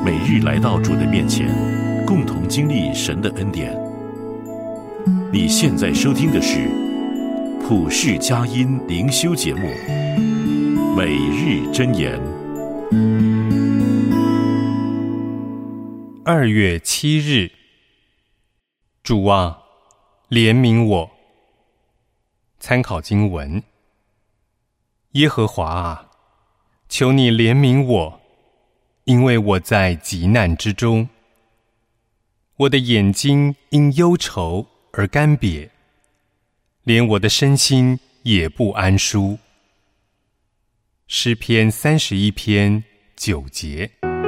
每日来到主的面前，共同经历神的恩典。你现在收听的是普世佳音灵修节目《每日箴言》。 2月7日，主啊，怜悯我。参考经文：耶和华啊，求你怜悯我，因为我在急难之中。我的眼睛因忧愁而干瘪，连我的身心也不安舒。诗篇31篇9节。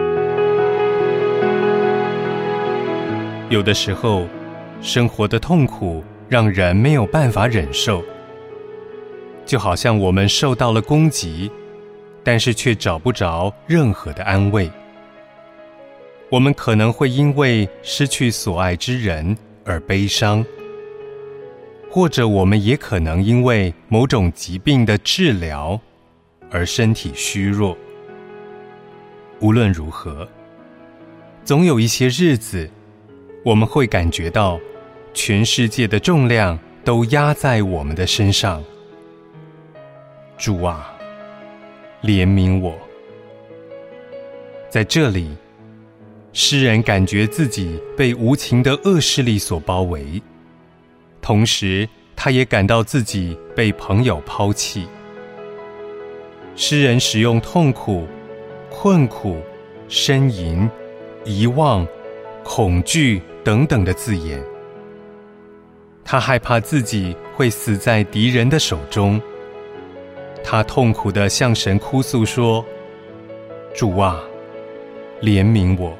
有的时候，生活的痛苦让人没有办法忍受，就好像我们受到了攻击，但是却找不着任何的安慰。我们可能会因为失去所爱之人而悲伤，或者我们也可能因为某种疾病的治疗而身体虚弱。无论如何，总有一些日子，我们会感觉到全世界的重量都压在我们的身上。主啊，怜悯我。在这里，诗人感觉自己被无情的恶势力所包围，同时他也感到自己被朋友抛弃。诗人使用痛苦、困苦、呻吟、遗忘、恐惧等等的字眼。他害怕自己会死在敌人的手中。他痛苦地向神哭诉说：主啊，怜悯我。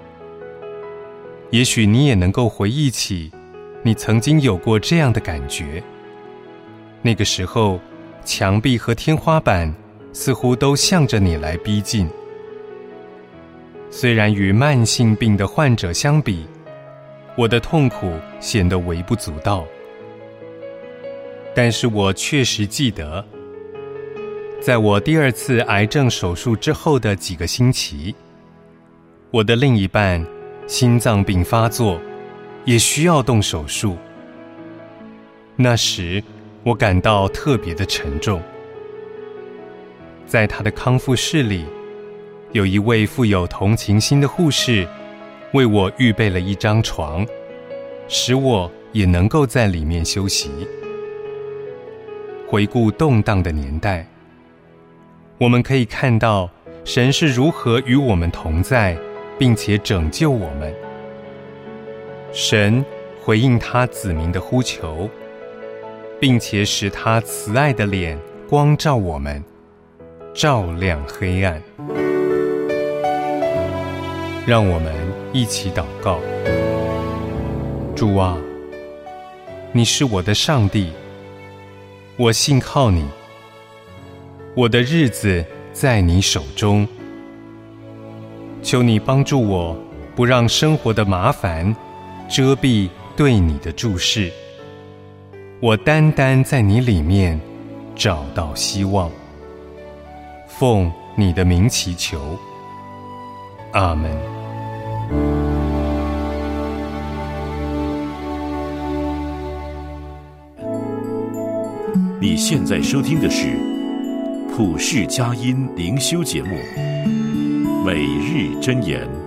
也许你也能够回忆起你曾经有过这样的感觉。那个时候，墙壁和天花板似乎都向着你来逼近。虽然与慢性病的患者相比，我的痛苦显得微不足道，但是我确实记得，在我第2次癌症手术之后的几个星期，我的另一半心脏病发作，也需要动手术。那时我感到特别的沉重。在他的康复室里，有一位富有同情心的护士为我预备了一张床，使我也能够在里面休息。回顾动荡的年代，我们可以看到神是如何与我们同在，并且拯救我们。神回应他子民的呼求，并且使他慈爱的脸光照我们，照亮黑暗。让我们一起祷告。主啊，你是我的上帝，我信靠你，我的日子在你手中。求你帮助我，不让生活的麻烦遮蔽对你的注视。我单单在你里面找到希望。奉你的名祈求，阿们。 你现在收听的是普世佳音灵修节目《每日箴言》。